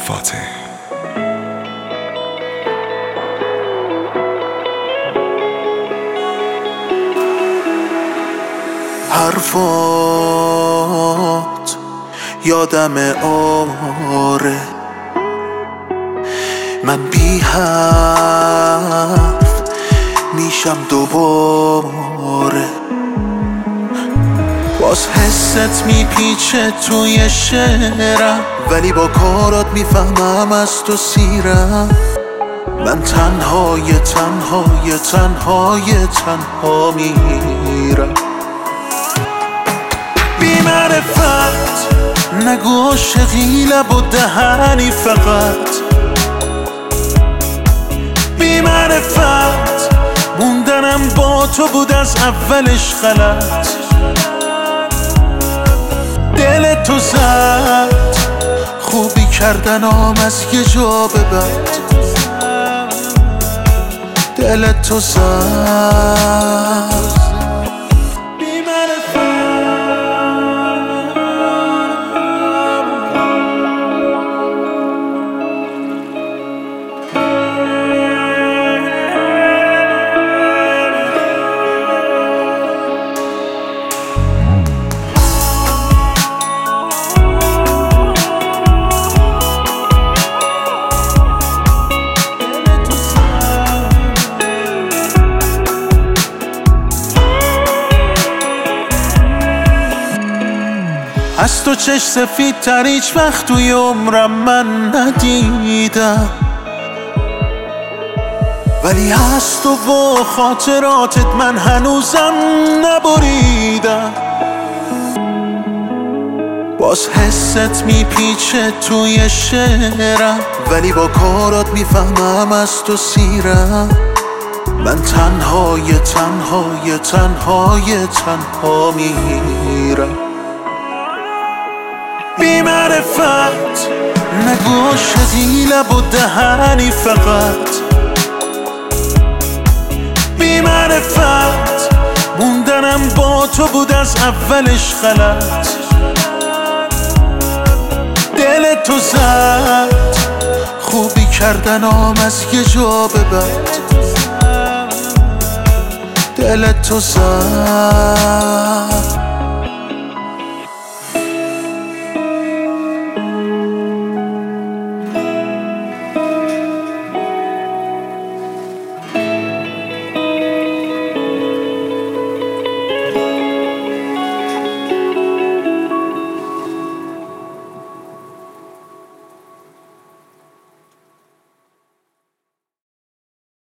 فاتح. حرفات یادم آره، من بی حرف میشم دوباره. باز حست میپیچه توی شعرم، ولی با کارات میفهمم از تو سیرم. من تنها میرم. بی معرفت نگو عاشقی لب و دهنی فقط. بی معرفت موندنم با تو بود از اولش غلط. دل تو زد خوبی کردنام از یه جا به بعد. دل تو زد از تو چش سفید تر هیچ وقت توی عمرم من ندیدم، ولی از تو و خاطراتت من هنوزم نبریدم. باز حست میپیچه توی شعرم، ولی با کارات میفهمم از تو سیرم. من تنها میرم. بی معرفت نگو عاشقی لب و دهنی فقط. بی معرفت موندنم با تو بود از اولش غلط. دل تو زد خوبی کردنام از یه جا به بعد. دل تو زد